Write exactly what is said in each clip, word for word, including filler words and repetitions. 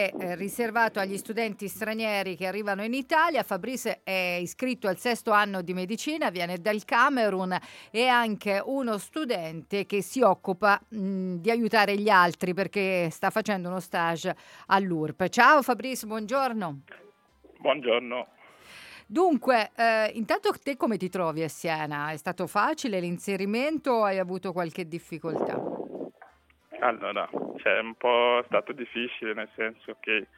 è eh, riservato agli studenti stranieri che arrivano in Italia. Fabrice è iscritto al sesto anno di medicina, viene dal Camerun, è anche uno studente che si occupa mh, di aiutare gli altri perché sta facendo uno stage all'U R P. Ciao Fabrice, buongiorno. Buongiorno. Dunque, eh, intanto te come ti trovi a Siena? È stato facile l'inserimento o hai avuto qualche difficoltà? Allora, c'è un po' stato difficile, nel senso che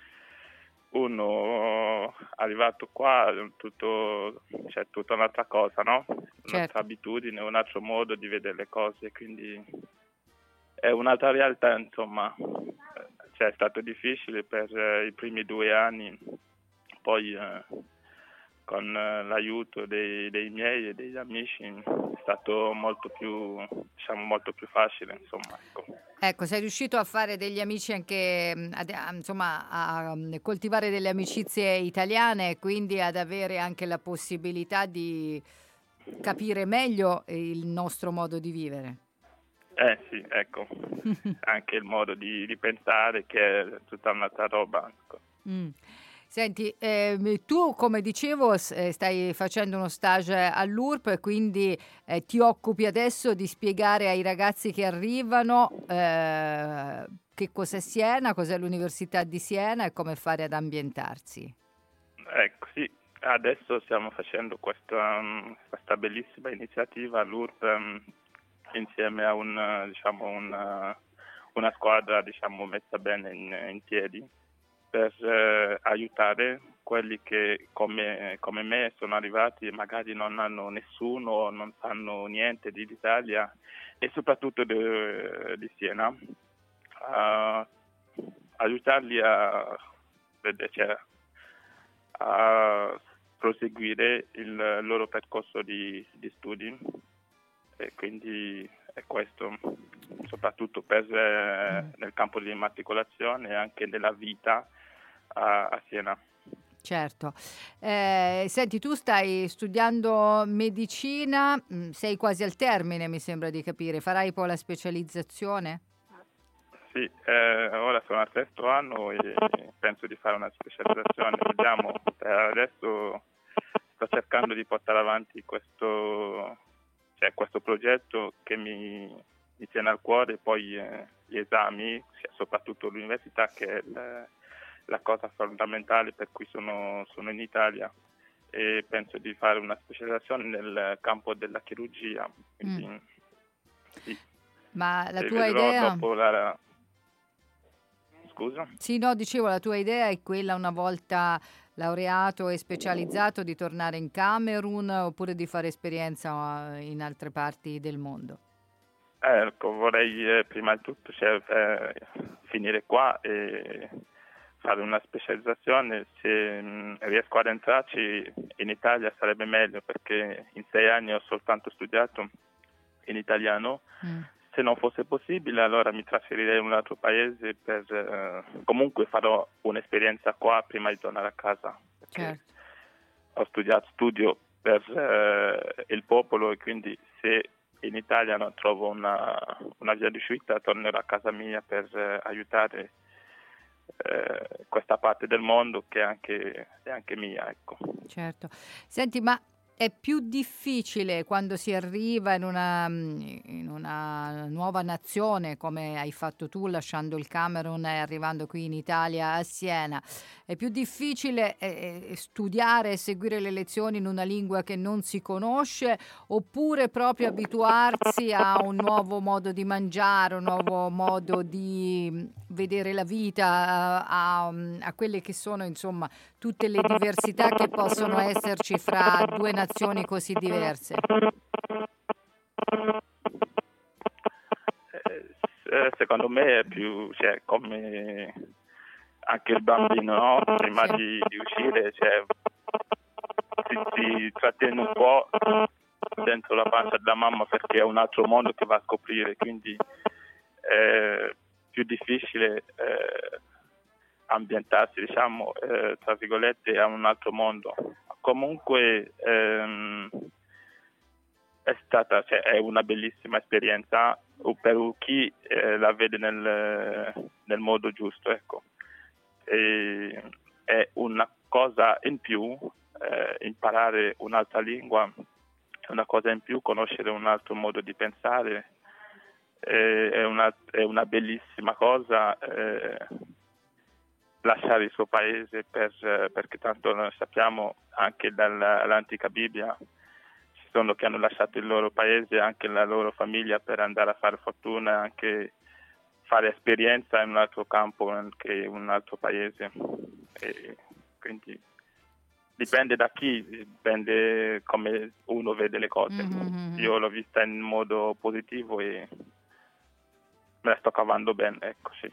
uno arrivato qua è tutto, c'è tutta un'altra cosa, no? Un'altra Certo. abitudine, un altro modo di vedere le cose, quindi è un'altra realtà, insomma. Cioè, è stato difficile per eh, i primi due anni, poi eh, con eh, l'aiuto dei, dei miei e degli amici è stato molto più, diciamo, molto più facile, insomma, ecco. Ecco, sei riuscito a fare degli amici anche, mh, ad- a, insomma, a mh, coltivare delle amicizie italiane e quindi ad avere anche la possibilità di capire meglio il nostro modo di vivere. Eh sì, ecco, anche il modo di, di pensare che è tutta un'altra roba, ecco. Mm. Senti, ehm, tu come dicevo s- eh, stai facendo uno stage all'U R P e quindi eh, ti occupi adesso di spiegare ai ragazzi che arrivano eh, che cos'è Siena, cos'è l'Università di Siena e come fare ad ambientarsi. Ecco, sì, adesso stiamo facendo questa, mm, questa bellissima iniziativa all'U R P mm, insieme a un, eh, diciamo, una, una squadra, diciamo, messa bene in, in piedi per eh, aiutare quelli che come, come me sono arrivati e magari non hanno nessuno, non sanno niente di l'Italia e soprattutto di, di Siena, a aiutarli a, cioè, a proseguire il loro percorso di, di studi e quindi è questo, soprattutto per, eh, nel campo di immatricolazione e anche nella vita a, a Siena. Certo. Eh, senti, tu stai studiando medicina, mm, sei quasi al termine, mi sembra di capire. Farai poi la specializzazione? Sì, eh, ora sono al terzo anno e penso di fare una specializzazione. Vediamo, per adesso sto cercando di portare avanti questo, cioè, questo progetto che mi, mi tiene al cuore, poi eh, gli esami, cioè, soprattutto l'università, che è il, la cosa fondamentale per cui sono, sono in Italia e penso di fare una specializzazione nel campo della chirurgia. Quindi, Mm. sì. Ma la E tua vedrò idea... dopo la... Scusa? Sì, no, dicevo, la tua idea è quella una volta laureato e specializzato di tornare in Camerun oppure di fare esperienza eh, in altre parti del mondo? Eh, ecco, vorrei eh, prima di tutto cioè, eh, finire qua e fare una specializzazione. Se mh, riesco ad entrarci in Italia sarebbe meglio, perché in sei anni ho soltanto studiato in italiano. Mm. Se non fosse possibile, allora mi trasferirei in un altro paese per eh, comunque farò un'esperienza qua prima di tornare a casa, perché Certo. ho studiato studio per eh, il popolo e quindi se in Italia non trovo una, una via di uscita tornerò a casa mia per eh, aiutare eh, questa parte del mondo che è anche, è anche mia, ecco. Certo. Senti, ma è più difficile quando si arriva in una, mm, in una nuova nazione, come hai fatto tu lasciando il Camerun e arrivando qui in Italia a Siena, è più difficile eh, eh, studiare e seguire le lezioni in una lingua che non si conosce, oppure proprio abituarsi a un nuovo modo di mangiare, un nuovo modo di mm, vedere la vita, a, a, a quelle che sono, insomma, tutte le diversità che possono esserci fra due nazioni così diverse? Eh, s- secondo me è più, cioè, come anche il bambino, no? Prima Sì. di, di uscire, cioè, si, si trattiene un po' dentro la pancia della mamma perché è un altro mondo che va a scoprire, quindi è più difficile eh, ambientarsi, diciamo, eh, tra virgolette, a un altro mondo. Comunque ehm, è stata, cioè, è una bellissima esperienza per chi eh, la vede nel, nel modo giusto, ecco. e è una cosa in più, eh, imparare un'altra lingua è una cosa in più, conoscere un altro modo di pensare eh, è, una, è una bellissima cosa, eh, lasciare il suo paese per, perché tanto noi sappiamo anche dall'antica Bibbia ci sono che hanno lasciato il loro paese, anche la loro famiglia, per andare a fare fortuna, anche fare esperienza in un altro campo che in un altro paese. E quindi dipende da chi, dipende come uno vede le cose. Mm-hmm. Io l'ho vista in modo positivo e me la sto cavando bene, ecco, sì.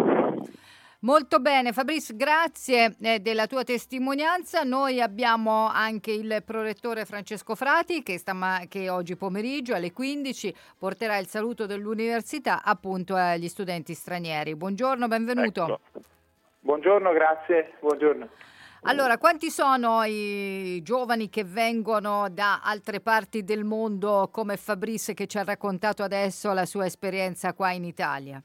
Molto bene, Fabrice, grazie eh, della tua testimonianza. Noi abbiamo anche il prorettore Francesco Frati che, stama- che oggi pomeriggio alle quindici porterà il saluto dell'università appunto agli studenti stranieri. Buongiorno, benvenuto. Ecco. Buongiorno, grazie, buongiorno. Allora, quanti sono i giovani che vengono da altre parti del mondo come Fabrice che ci ha raccontato adesso la sua esperienza qua in Italia?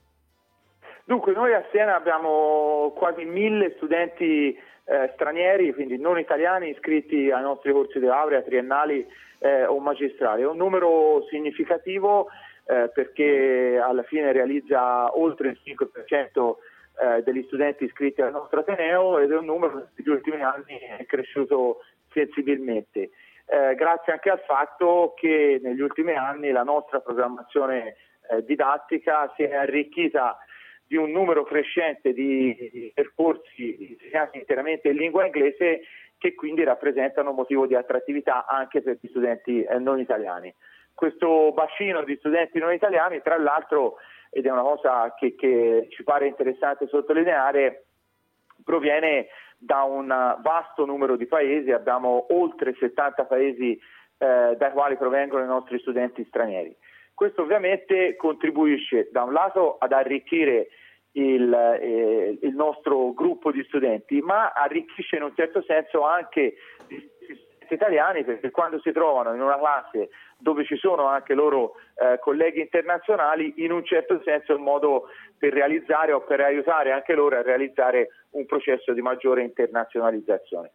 Dunque, noi a Siena abbiamo quasi mille studenti eh, stranieri, quindi non italiani, iscritti ai nostri corsi di laurea triennali eh, o magistrali. È un numero significativo eh, perché alla fine realizza oltre il cinque per cento eh, degli studenti iscritti al nostro Ateneo ed è un numero che negli ultimi anni è cresciuto sensibilmente. Eh, grazie anche al fatto che negli ultimi anni la nostra programmazione eh, didattica si è arricchita di un numero crescente di, di percorsi insegnati interamente in lingua inglese che quindi rappresentano motivo di attrattività anche per gli studenti eh, non italiani. Questo bacino di studenti non italiani, tra l'altro, ed è una cosa che, che ci pare interessante sottolineare, proviene da un vasto numero di paesi. Abbiamo oltre settanta paesi eh, dai quali provengono i nostri studenti stranieri. Questo ovviamente contribuisce da un lato ad arricchire il, eh, il nostro gruppo di studenti, ma arricchisce in un certo senso anche gli studenti italiani, perché quando si trovano in una classe dove ci sono anche loro eh, colleghi internazionali, in un certo senso è un modo per realizzare o per aiutare anche loro a realizzare un processo di maggiore internazionalizzazione.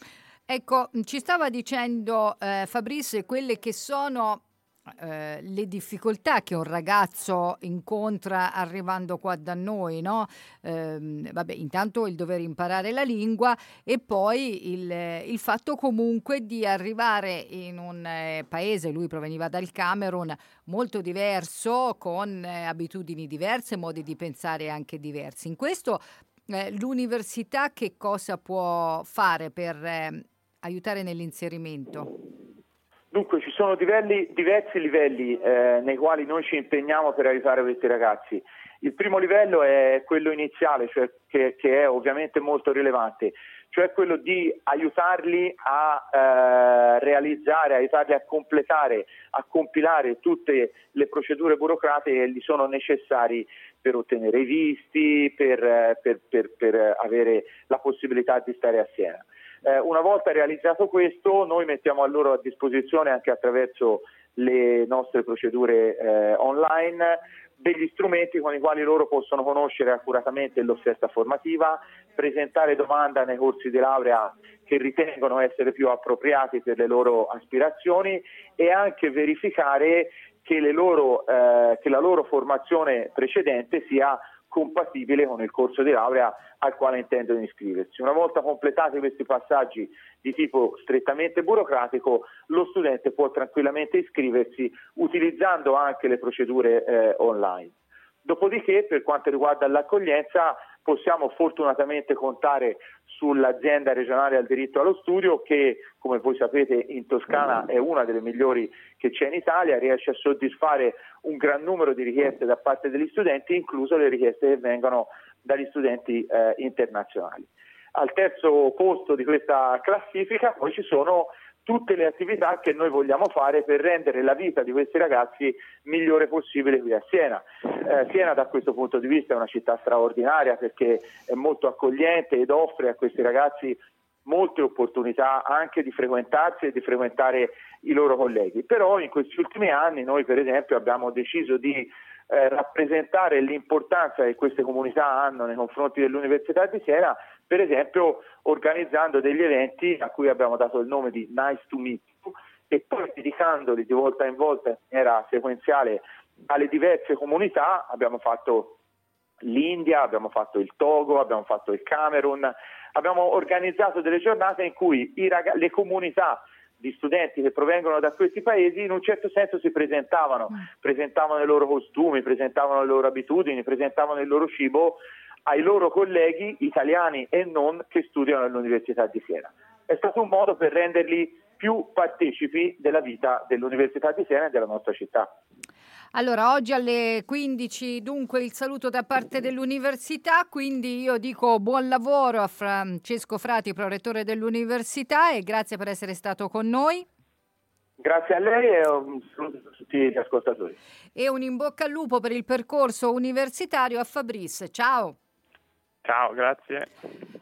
Ecco, ci stava dicendo eh, Fabrice quelle che sono Eh, le difficoltà che un ragazzo incontra arrivando qua da noi, no? Eh, vabbè, intanto il dover imparare la lingua e poi il, il fatto comunque di arrivare in un eh, paese, lui proveniva dal Camerun, molto diverso, con eh, abitudini diverse, modi di pensare anche diversi. In questo eh, l'università che cosa può fare per eh, aiutare nell'inserimento? Dunque ci sono livelli, diversi livelli eh, nei quali noi ci impegniamo per aiutare questi ragazzi. Il primo livello è quello iniziale, cioè che, che è ovviamente molto rilevante, cioè quello di aiutarli a eh, realizzare, aiutarli a completare, a compilare tutte le procedure burocratiche che gli sono necessari per ottenere i visti, per, per, per, per avere la possibilità di stare a Siena. Eh, una volta realizzato questo, noi mettiamo a loro a disposizione, anche attraverso le nostre procedure eh, online, degli strumenti con i quali loro possono conoscere accuratamente l'offerta formativa, presentare domanda nei corsi di laurea che ritengono essere più appropriati per le loro aspirazioni e anche verificare che, le loro, eh, che la loro formazione precedente sia compatibile con il corso di laurea al quale intendono iscriversi. Una volta completati questi passaggi di tipo strettamente burocratico, lo studente può tranquillamente iscriversi utilizzando anche le procedure eh, online. Dopodiché, per quanto riguarda l'accoglienza, possiamo fortunatamente contare sull'azienda regionale al diritto allo studio che, come voi sapete, in Toscana è una delle migliori che c'è in Italia, riesce a soddisfare un gran numero di richieste da parte degli studenti, incluso le richieste che vengono dagli studenti eh, internazionali. Al terzo posto di questa classifica poi ci sono tutte le attività che noi vogliamo fare per rendere la vita di questi ragazzi migliore possibile qui a Siena. Eh, Siena da questo punto di vista è una città straordinaria perché è molto accogliente ed offre a questi ragazzi molte opportunità anche di frequentarsi e di frequentare i loro colleghi. Però in questi ultimi anni noi per esempio abbiamo deciso di eh, rappresentare l'importanza che queste comunità hanno nei confronti dell'Università di Siena, per esempio organizzando degli eventi a cui abbiamo dato il nome di Nice to Meet You, e poi dedicandoli di volta in volta in maniera sequenziale alle diverse comunità. Abbiamo fatto l'India, abbiamo fatto il Togo, abbiamo fatto il Camerun, abbiamo organizzato delle giornate in cui i rag- le comunità di studenti che provengono da questi paesi in un certo senso si presentavano, presentavano i loro costumi, presentavano le loro abitudini, presentavano il loro cibo ai loro colleghi italiani e non che studiano all'Università di Siena. È stato un modo per renderli più partecipi della vita dell'Università di Siena e della nostra città. Allora, oggi alle quindici dunque il saluto da parte dell'Università, quindi io dico buon lavoro a Francesco Frati, prorettore dell'Università, e grazie per essere stato con noi. Grazie a lei e un saluto a tutti gli ascoltatori. E un in bocca al lupo per il percorso universitario a Fabrice. Ciao. Ciao, grazie.